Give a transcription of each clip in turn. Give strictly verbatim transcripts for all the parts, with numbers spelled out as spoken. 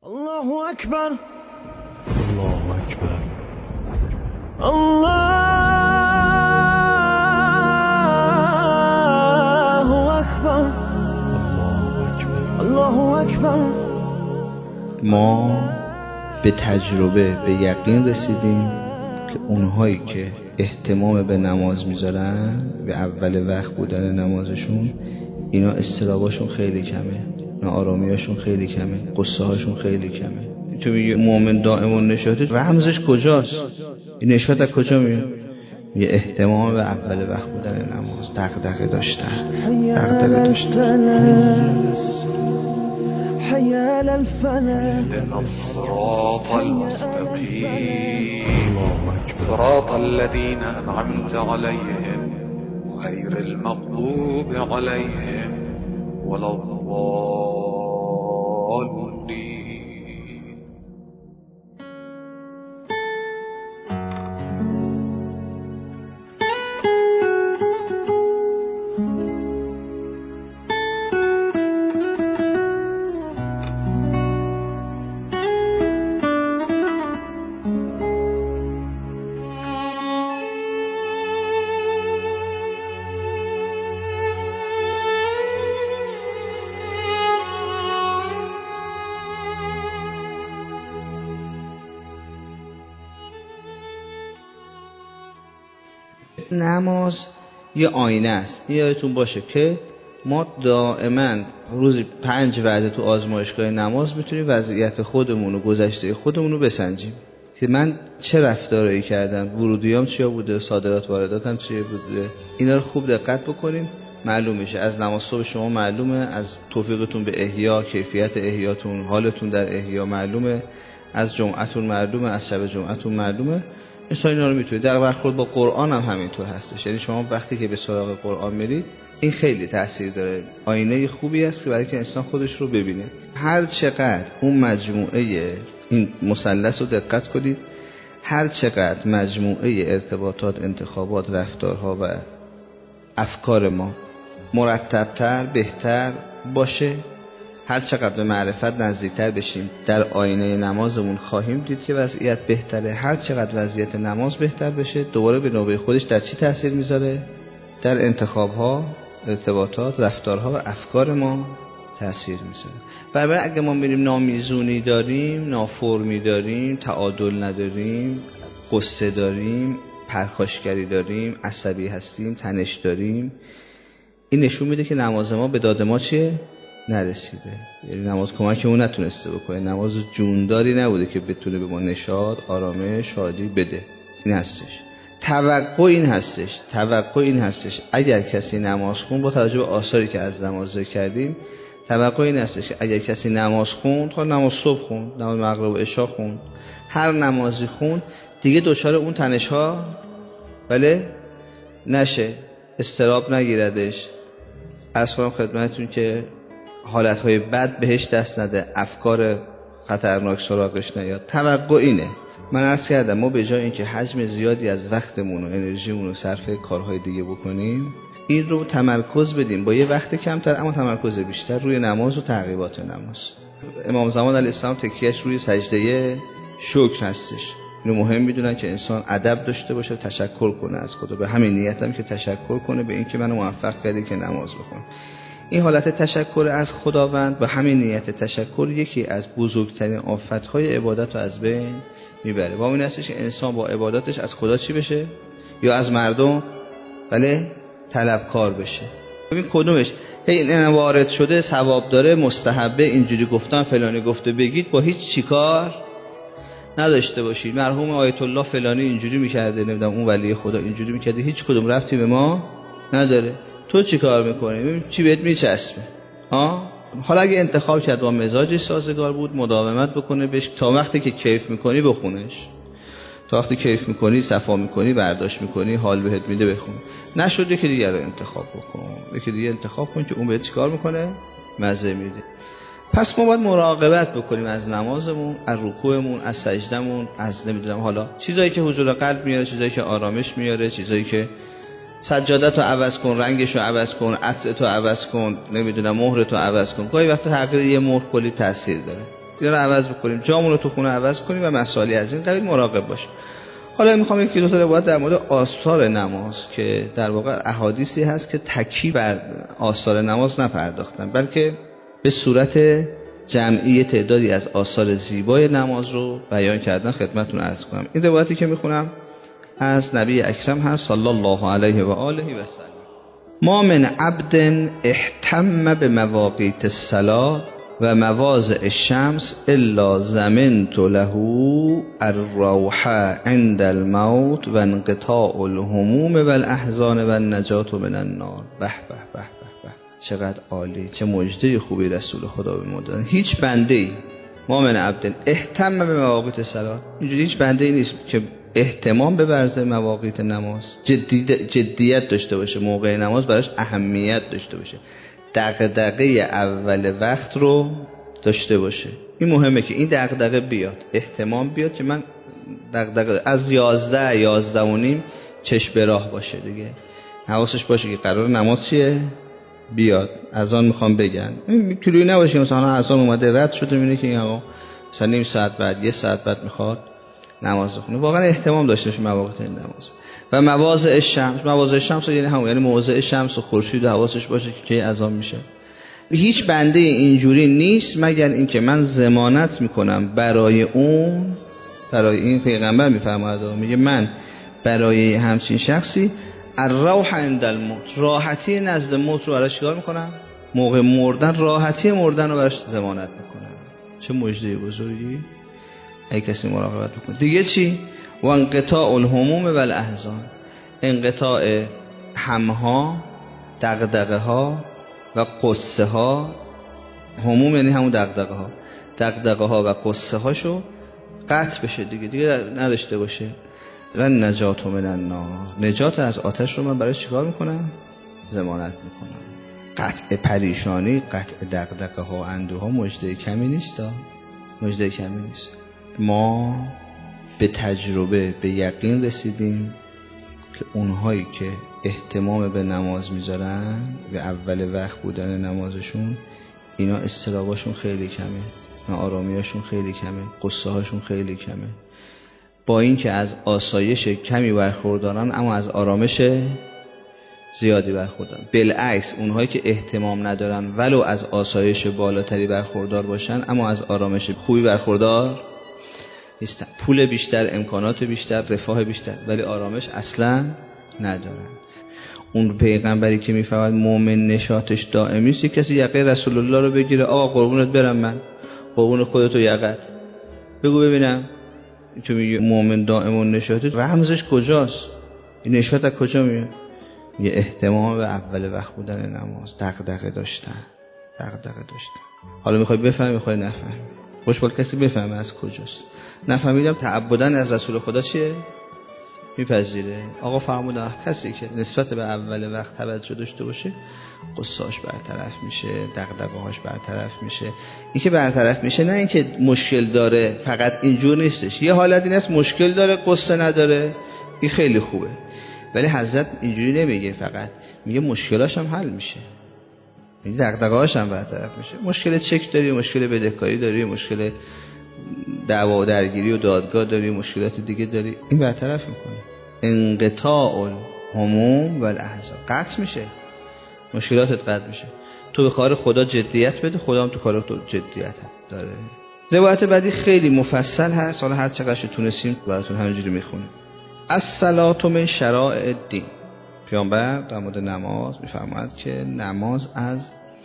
الله اکبر الله اکبر الله اکبر الله اکبر. ما به تجربه به یقین رسیدیم که اونهایی که اهتمام به نماز میذارن، به اول وقت بودن نمازشون، اینا استراباشون خیلی کمه، اینا آرامیاشون خیله کمه، قصه هاشون خیلی کمه. تو میگه مؤمن دائم النشاطه، رمزش کجاست؟ این نشاط از کجا میاد؟ یه اهتمام به اول وقت بودن نماز، دغدغه داشتن، دغدغه داشتن. حيال الفلاح اهدنا الصراط المستقيم صراط الذين أنعمت عليهم غير المغضوب عليهم ولا الضالين. نماز یه آینه است. یادتون باشه که ما دائما روزی پنج وعده تو آزمایشگاه نماز میتونیم وضعیت خودمون و گذشته خودمون رو بسنجیم که من چه رفتارایی کردم، ورودیام چیا بوده، صادرات وارداتم چیا بوده. اینا رو خوب دقت بکنیم، معلوم میشه. از نماز صبح شما معلومه، از توفیقتون به احیا، کیفیت احیاتون، حالتون در احیا معلومه، از جمعتون معلومه، از شب جمعتون معلومه. مثلا اینا رو میتونید در برخورد با قرآن هم همینطور هستش. یعنی شما وقتی که به سراغ قرآن میرید، این خیلی تاثیر داره، آینه خوبی است که برای که انسان خودش رو ببینه. هر چقدر اون مجموعه، این مثلث رو دقت کنید، هر چقدر مجموعه ارتباطات، انتخابات، رفتارها و افکار ما مرتب‌تر، بهتر باشه، هر چقدر به معرفت نزدیکتر بشیم، در آینه نمازمون خواهیم دید که وضعیت بهتره. هر چقدر وضعیت نماز بهتر بشه، دوباره به نوبه خودش در چی تاثیر میذاره؟ در انتخاب‌ها، ارتباطات، رفتارها و افکار ما تاثیر میذاره. برای اگه ما میریم نامیزونی داریم، نافرمی داریم، تعادل نداریم، قصه داریم، پرخاشگری داریم، عصبی هستیم، تنش داریم، این نشون میده که نماز ما به داد ما چیه؟ نرسیده. یعنی نماز کمکمون نتونسته بکنه، نماز جونداری نبوده که بتونه به ما نشاط، آرامش، شادی بده. این هستش. توقع این هستش. توقع این هستش. اگر کسی نماز خون، با توجه به آثاری که از نماز ذکر کردیم، توقع این هستش که اگر کسی نماز خوند، تا نماز صبح خوند، نماز مغرب و عشا خوند، هر نمازی خوند، دیگه دچار اون تنش‌ها بله نشه، استراب نگیردش. عرض کنم خدمتتون که حالتهای بد بهش دست نده، افکار خطرناک سراغش نیاد. توقع اینه. من عرض کردم ما به جای اینکه حجم زیادی از وقتمون و انرژیمون رو صرف کارهای دیگه بکنیم، این رو تمرکز بدیم با یه وقت کمتر اما تمرکز بیشتر روی نماز و تعقیبات نماز. امام زمان علیه السلام تکیهش روی سجده شکر هستش. اینو مهم میدونن که انسان ادب داشته باشه، تشکر کنه از خدا. به همین نیتم که تشکر کنه به این که منو موفق کردی که نماز بخونم. این حالت تشکر از خداوند، به همین نیت تشکر، یکی از بزرگترین آفت‌های عبادت رو از بین میبره. با این هستش که انسان با عباداتش از خدا چی بشه؟ یا از مردم بله طلبکار بشه. ببین کدومش این وارد شده، ثواب داره، مستحبه، اینجوری گفتن، فلانی گفته بگید، با هیچ چیکار نداشته باشید. مرحوم آیت الله فلانی اینجوری میکرده، نمیدونم اون ولی خدا اینجوری میکرده، هیچ کدوم ربطی به ما نداره. تو چی کار میکنی؟ چی بهت میچسبه؟ ها؟ حالا اگه انتخاب کرد با مزاجش سازگار بود، مداومت بکنه بهش، تا وقتی که کیف میکنی بخونش، تا وقتی کیف میکنی، صفا میکنی، برداشت میکنی، حال بهت میده بخون. نشد یکی دیگه رو انتخاب بکن، یکی دیگه انتخاب کن که اون بهت چیکار میکنه؟ مزه میده. پس ما باید مراقبت بکنیم از نمازمون، از رکوعمون، از سجدمون، از نمیدونم حالا چیزایی که حضور قلب میاره، چیزایی که آرامش میاره، چیزایی که سجادت رو عوض کن، رنگش رو عوض کن، عطرت رو عوض کن، نمیدونم مهرت رو عوض کن. گاهی وقتا تغییر یه مهر کلی تاثیر داره. اینا رو عوض بکنیم، جامون رو تو خونه عوض کنیم و مسائلی از این قبیل مراقب باشیم. حالا میخوام یکی دو تا روایت در مورد آثار نماز که در واقع احادیثی هست که تکی بر آثار نماز نپرداختن، بلکه به صورت جمعی تعدادی از آثار زیبای نماز رو بیان کردن خدمتتون عرض کنم. این روایتی که میخونم از نبی اکرم هست صلی الله علیه و آله و سلم: ما من عبد احتم به مواقیت الصلاة و مواضع الشمس الا زمنت له الروح عند الموت و انقطاع الهموم و الاحزان و النجات من النار. به به به به به، چقدر عالی، چه مژده خوبی رسول خدا به ما دادن. هیچ بنده‌ای ما من عبد احتم به مواقیت الصلاة، اینجوری هیچ بنده‌ای نیست که اهتمام ببرزه مواقیت نماز، جدی جدیت داشته باشه، موقع نماز براش اهمیت داشته باشه، دغدغه اول وقت رو داشته باشه. این مهمه که این دغدغه بیاد، اهتمام بیاد که من دغدغه از یازده یازده و نیم چشم به راه باشه دیگه، حواسش باشه که قرار نماز چیه بیاد، اذان میخوام بگن، این کلوی نباشه مثلا اذان اومده رد شده میبینه که این آقا مثلا نیم ساعت بعد یه ساعت بعد میخواد نماز بخونه. واقعا اهتمام داشته باشه مواقیت نماز. و مواضع الشمس، مواضع الشمس یعنی همون، یعنی موضع شمس و خورشید و حواسش باشه که کی اذان میشه. هیچ بنده اینجوری نیست مگر اینکه من ضمانت میکنم برای اون، برای این پیغمبر میفرماید، میگه من برای همچین شخصی الروح عند الموت، راحتی نزد موت رو براش چیکار میکنم؟ موقع مردن راحتی مردن رو براش ضمانت میکنم. چه مژده بزرگی ای کسی مراقبت بکنه. دیگه چی؟ و انقطاع الهموم و الاحزان، انقطاع همها، دغدغه ها و قصه ها. هموم یعنی همون دغدغه ها، دغدغه ها و قصه هاشو قطع بشه دیگه، دیگه نداشته باشه. و نجات من النار، نجات از آتش رو من برای چیکار میکنم؟ ضمانت میکنم. قطع پریشانی، قطع دغدغه ها و اندوه ها مژده کمی نیست، مژده کمی نیست. ما به تجربه به یقین رسیدیم که اونهایی که اهتمام به نماز میذارن، به اول وقت بودن نمازشون، اینا استراباشون خیلی کمه، اینا آرامیاشون خیلی کمه، قصه هاشون خیلی کمه. با این که از آسایش کمی برخوردارن اما از آرامش زیادی برخوردارن. بالعکس اونهایی که اهتمام ندارن ولو از آسایش بالاتری برخوردار باشن اما از آرامش خوبی برخوردار نیستن. پول بیشتر، امکانات بیشتر، رفاه بیشتر، ولی آرامش اصلا ندارن. اون پیغمبری که میفهمد مؤمن نشاطش دائمی است، کسی یقه رسول الله رو بگیره، آقا قربونت برم من، قربون خودتو یقت بگو ببینم، تو میگه مؤمن دائم و نشاطی، رمزش کجاست؟ این نشاط از کجا میاد؟ یه اهتمام به اول وقت بودن نماز، دغدغه داشتن، دغدغه داشتن. حالا میخوای بفهمی میخوای نفهمی، خوشحال کسی بفهمه از کجاست. نفهمیدم تعبدن از رسول خدا چیه؟ میپذیره. آقا فرمودن کسی که نسبت به اول وقت توجه داشته باشه قصاش برطرف میشه، دغدغه‌هاش برطرف میشه. این که برطرف میشه نه اینکه مشکل داره، فقط اینجور نیستش. یه حالت این است مشکل داره قصه نداره، این خیلی خوبه، ولی حضرت اینجوری نمیگه، فقط میگه مشکلاش هم حل میشه، این دغدغه‌هاش هم برطرف میشه. مشکل چک داری، مشکل بدهکاری داری، مشکل دعوا و درگیری و دادگاه داری، مشکلات دیگه داری، این برطرف میکنه. انقطاع الهموم و الاحزان، قطع میشه، مشکلاتت قطع میشه. تو به کار خدا جدیت بده، خدا هم تو کار تو جدیت داره. روایت بعدی خیلی مفصل هست، حالا هر چقدر تونستیم براتون همینجوری میخونیم. الصلاة من شرائع الدین، پیامبر در مورد نماز میفرماید که نماز از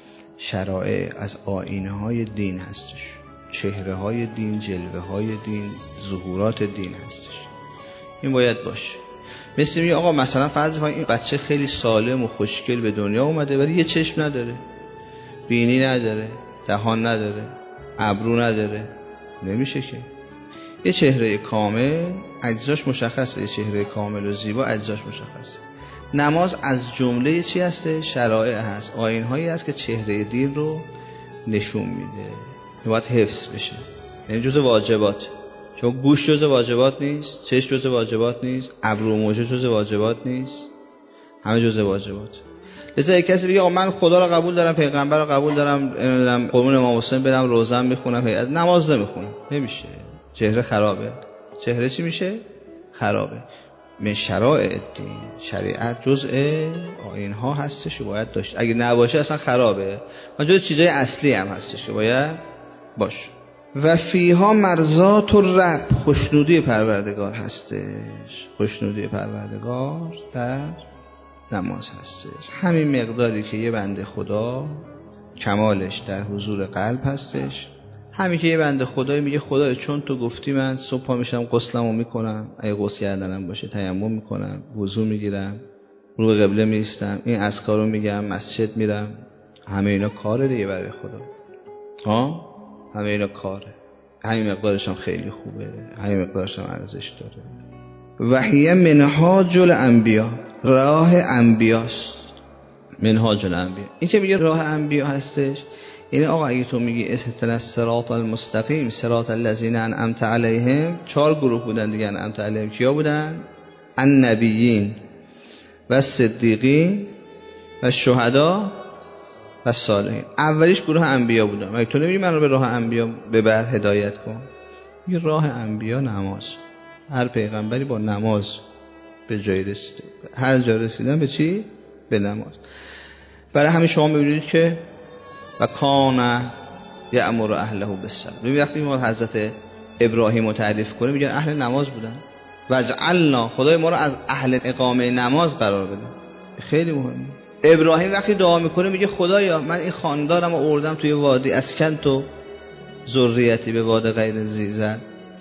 شرائع، از آیینه های دین هستش، چهره های دین، جلوه های دین، ظهورات دین هستش. این باید باشه. مثل میگه آقا مثلا فرض کنید این بچه خیلی سالم و خوشگل به دنیا اومده ولی یه چشم نداره، بینی نداره، دهان نداره، ابرو نداره، نمیشه که. یه چهره کامل اجزاش مشخصه، یه چهره کامل و زیبا اجزاش مشخصه. نماز از جمله چی هسته؟ شرایع هست، آیین هایی هست که چهره دین رو نشون میده، باید حفظ بشه، یعنی جزء واجبات. چون گوش جزء واجبات نیست، چشم جزء واجبات نیست، ابرو و مژه جزء واجبات نیست، همه جزء واجبات. لذا کسی بگه آقا من خدا رو قبول دارم، پیغمبر رو قبول دارم، نمیدونم قربون امام حسین برم روزه میخونم، نماز نمیخونم، نمیشه. چهره خرابه. چهره چی میشه؟ خرابه. من شرائع الدین، شریعت جزء آیین ها هستش که باید داشت. اگه نباشه اصلا خرابه. و جزء چیزای اصلی هم هستش که باید باشه. و فیها مرضات الرب، خوشنودی پروردگار هستش. خوشنودی پروردگار در نماز هستش. همین مقداری که یه بنده خدا کمالش در حضور قلب هستش. همین که یه بنده خدایی میگه خدای چون تو گفتی من صبح پا میشم غسلمو میکنم، اگه غسل کردنم باشه تیمم میکنم، وضو میگیرم، رو به قبله میستم، این اذکارو میگم، مسجد میرم، همه اینا کاره دیگه برای خدا. ها همه اینا کاره. همین مقدارش هم خیلی خوبه، همین مقدارش هم ارزش داره. وحیه منهاج الانبیا، راه انبیاست. منهاج الانبیا این که میگه راه انبیا هستش، یعنی آقا اگه تو میگی اهدنا الصراط المستقیم صراط الذین انعمت علیهم، چهار گروه بودن دیگه انعمت علیهم. کیا بودن؟ النبیین و صدیقین و شهدا و صالحین. اولیش گروه انبیا بودن. مگه تو نمیگی من رو به راه انبیا ببر، هدایت کن؟ یه راه انبیا نماز. هر پیغمبری با نماز به جای رسیده. هر جا رسیدن به چی؟ به نماز. برای همین شما میبینید که و کان یأمر اهله بالصلاة. ببین وقتی ما حضرت ابراهیم رو تعریف کنیم میگن اهل نماز بودن. و جعلنا، خدای ما رو از اهل اقامه نماز قرار بده. خیلی مهمه. ابراهیم وقتی دعا میکنه میگه خدایا من این خاندارم رو آوردم توی وادی اسکنت و ذریتی به واد غیر ذی زرع.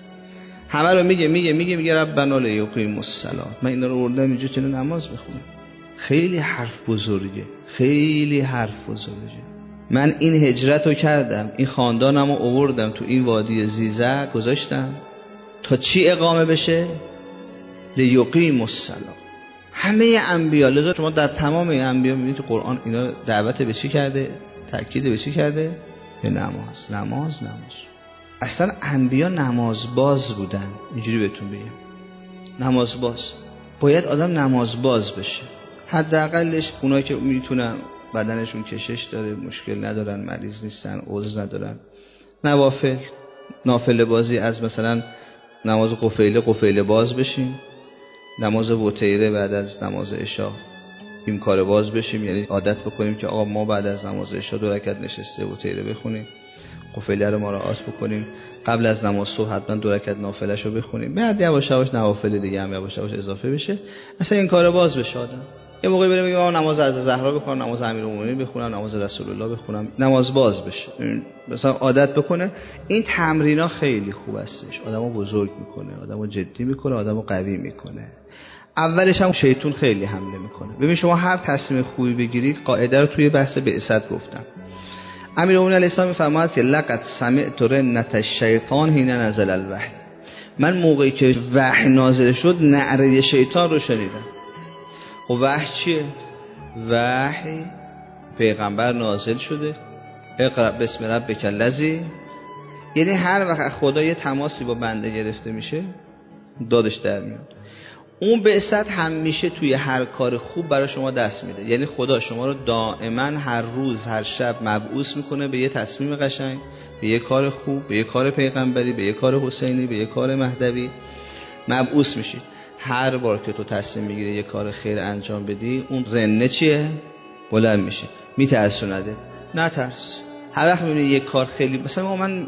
همه رو میگه میگه میگه میگه ربنا لیقیموا الصلاة، من اینا رو آوردم اینجا چه نماز بخونم. خیلی حرف بزرگه، خیلی حرف بزرگه. من این هجرت رو کردم، این خاندانم رو آوردم تو این وادی ذی زرع گذاشتم تا چی اقامه بشه؟ لیقیموا الصلاة. همه انبیا، لذا شما در تمام این انبیا میبینید تو قرآن اینا دعوت به چی کرده؟ تاکید به چی کرده؟ به نماز. نماز نماز. اصلا انبیا نماز باز بودن. اینجوری بهتون بگم، نماز باز. باید آدم نماز باز بشه. حداقلش اونایی که میتونن، بدنشون کشش داره، مشکل ندارن، مریض نیستن، عذر ندارن، نوافل نافله بازی از مثلا نماز قفیله قفیله باز بشیم، نماز وتیره بعد از نماز عشا این کار باز بشیم. یعنی عادت بکنیم که آقا ما بعد از نماز عشا دو رکعت نشسته وتیره بخونیم، قفیله رو مراعات بکنیم، قبل از نماز صبح حتما دو رکعت نافله‌شو بخونیم، بعد یواش یواش نوافل دیگه هم یواش یواش اضافه بشه. اصلا این کار باز بشه آدم. یه موقعی بریم بگیم نماز از زهرا بخونم، نماز امیرالمومنین بخونم، نماز رسول الله بخونم، نماز باز بشه. مثلا عادت بکنه. این تمرینا خیلی خوب هستش، آدمو بزرگ میکنه، آدمو جدی میکنه، آدمو قوی میکنه. اولش هم شیطان خیلی حمله میکنه. ببین شما هر تصمیم خوبی بگیرید، قاعده رو توی بحث بعثت گفتم. امیرالمومنین علیه السلام میفرماید که لقد سمعت رنة الشیطان حین نزل الوحی، من موقعی که وحی نازل شد نعره شیطان رو شنیدم. خب وحی چیه؟ وحی پیغمبر نازل شده، اقرأ بسم ربک الذی، یعنی هر وقت خدا یه تماسی با بنده گرفته میشه دادش در میاد. اون بعثت همیشه توی هر کار خوب برای شما دست میده. یعنی خدا شما رو دائما هر روز هر شب مبعوث میکنه به یه تصمیم قشنگ، به یه کار خوب، به یه کار پیغمبری، به یه کار حسینی، به یه کار مهدوی مبعوث میشید. هر بار که تو تصمیم میگیری یه کار خیر انجام بدی، اون رنه چیه؟ بلند میشه. میترسونده. نترس. هر وقت میبینی یه کار خیلی مثلا من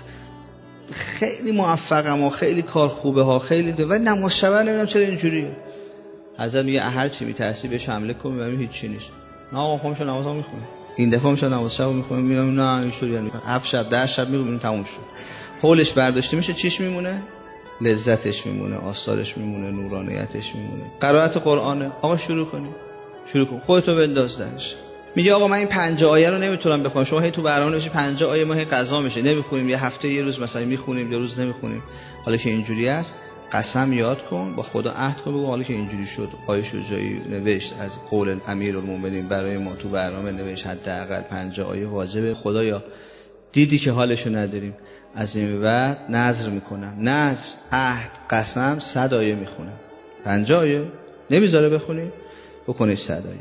خیلی موفقم و خیلی کار خوبه ها خیلی ده، ولی نماز شب نمیدونم چرا اینجوریه. حضرت میگه هر چی میترسی بهش حمله کن، میبینی هیچ چی نیست. نه آقا خودم نمازم میخونم، این دفعه میشه نماز شب میخونم، میبینم نه اینجوریه، یعنی هفت شب ده شب میگم تموم شد. حولش برداشته میشه، چیش میمونه؟ لذتش میمونه، آثارش میمونه، نورانیتش میمونه. قرائت قرآنه. آقا شروع کنی، شروع کن، خودتو بنداز درش. میگه آقا من این پنجاه آیه رو نمیتونم بخونم. شما هی تو برنامه نوشی پنجاه آیه، ما هی قضا میشه نمیخونیم، یه هفته یه روز مثلا میخونیم، یه روز نمیخونیم. حالا که اینجوری است، قسم یاد کن، با خدا عهد کن، بگو حالا که اینجوری شد، آیه شجاعی نوشت از قول امیرالمومنین برای ما تو برنامه نوشت حداقل پنجاه آیه واجبه. خدایا دیدی که حالشو نداریم، از این بعد نذر میکنم، نذر، عهد، قسم، صد آیه میخونم. پنجاه آیه نمیذاره بخونی، بکنی صد آیه.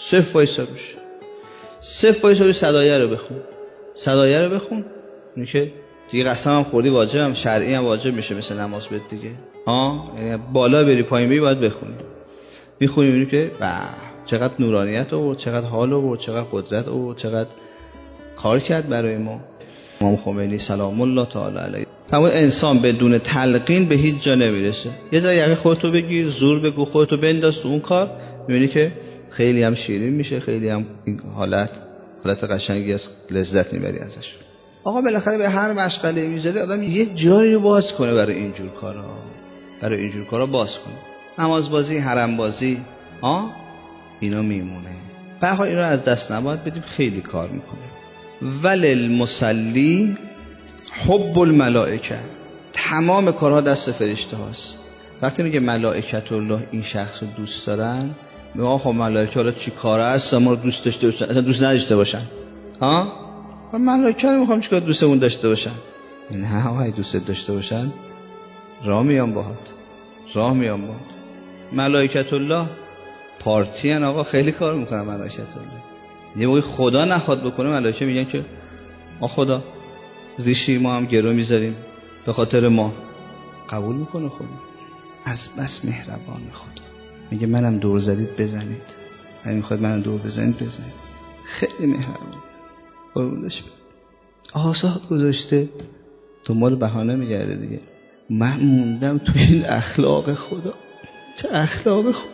صفر وایسا روش، صفر وایسا روش، صدایه رو بخون، صدایه رو بخون. اینه که دیگه قسم هم خوردی واجبم، شرعی هم واجب میشه مثل نماز بهت دیگه. ها یعنی بالا بری پایین بری باید بخونی. میخونی میبینی که واه چقدر نورانیت آورد، چقدر حال آورد، چقدر قدرت آورد، چقدر کار کرد برای ما. امام خمینی سلام الله تعالی علیه. اما انسان بدون تلقین به هیچ جا نمیرسه. یه ذره یقه خودتو بگیر، زور بگو، خودتو بنداز تو اون کار، میبینی که خیلی هم شیرین میشه، خیلی هم این حالت حالت قشنگی از لذت میبری ازش. آقا بالاخره به هر مشغله میذاری آدم یه جایی رو باز کنه برای اینجور کارا، برای اینجور کارا باز کنه. نماز بازی، حرم بازی، ها اینا میمونه. بخواد اینا از دست نباید بدیم، خیلی کار میکنه. وللمصلی حب الملائکه، تمام کارها دست فرشته هاست. وقتی میگه ملائکت الله این شخص رو دوست دارن، میگه آقا ملائکه حالا چی کاره است ما رو دوست داشته باشن، اصلا دوست نداشته باشن. ها ملائکه رو میخوام چیکار دوستمون داشته باشن؟ نه آقا دوست داشته باشن راه میام باهات، راه میام باهات. ملائکت الله پارتی ان آقا، خیلی کار میکنن ملائکت الله. یه موقع خدا نخواد بکنه ملائکه میگن که آ خدا ریشی ما هم گرو میذاریم به خاطر ما، قبول میکنه خدا. از بس مهربان خدا میگه منم دور زدید بزنید، اگه میخواد منم دور بزنید بزنید. خیلی مهربان. قربونش برم. آزاد گذاشته، دنبال بهانه میگرده دیگه. من موندم تو این اخلاق خدا. چه اخلاق خدا،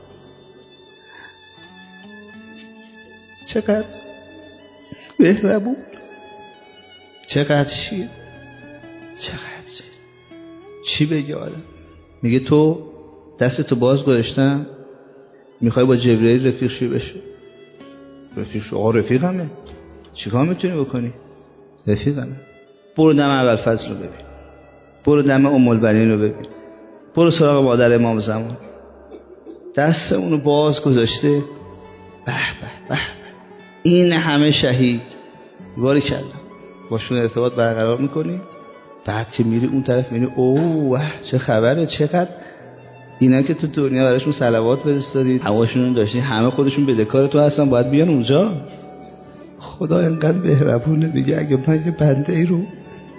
چقدر مهربون، چقدر شیر، چقدر شیر. چی بگه آدم؟ میگه تو دستتو باز گذاشتم میخوای با جبرئیل رفیق شی بشه. رفیق شو؟ آقا رفیقمه، چیکار میتونی بکنی؟ رفیقمه. برو دم اول فضل رو ببین، برو دم ام البنین رو ببین، برو سراغ مادر امام زمان، دست اونو باز گذاشته. به به به، این همه شهید باری کلا باشون ارتباط برقرار میکنی. بعد که میری اون طرف میری اوه چه خبره، چقدر اینا که تو دنیا براشون صلوات فرستادید، هواشون داشتین، همه خودشون بدهکار تو هستن، باید بیان اونجا. خدا اینقدر مهربونه، میگه اگه من یه بنده ای رو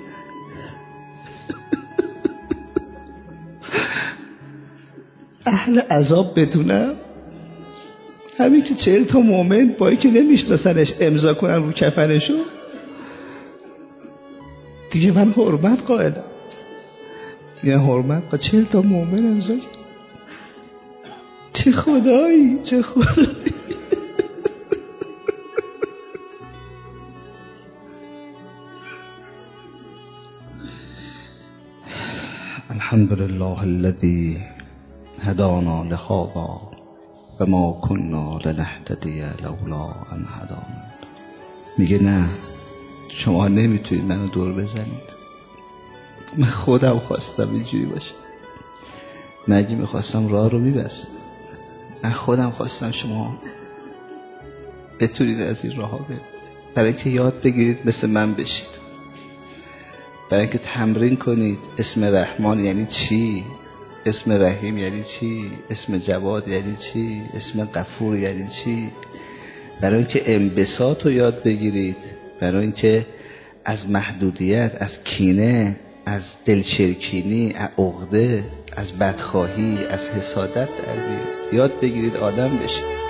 اهل عذاب بدونم، همین که چهل تا مومن با که نمیشناسنش امضا کنن رو کفنشو، دیگه من حرمت قائلم. یه حرمت با چهل تا مومن امضا. چه خدایی، چه خدایی. الحمد لله الذي هدانا لهذا و ما كنا لنهتدی لولا ان هدانا. میگه نه شما نمیتونید منو دور بزنید، من خودم خواستم اینجوری باشه. من اگه میخواستم راه رو میبستم، من خودم خواستم شما بتونید از این راه ها برید، برای اینکه یاد بگیرید مثل من بشید، برای اینکه تمرین کنید اسم رحمان یعنی چی، اسم رحیم یعنی چی، اسم جواد یعنی چی، اسم غفور یعنی چی، برای اینکه انبساط رو یاد بگیرید، برای اینکه از محدودیت، از کینه، از دلچرکینی، از عقده، از بدخواهی، از حسادت در بیارید، یاد بگیرید آدم بشید.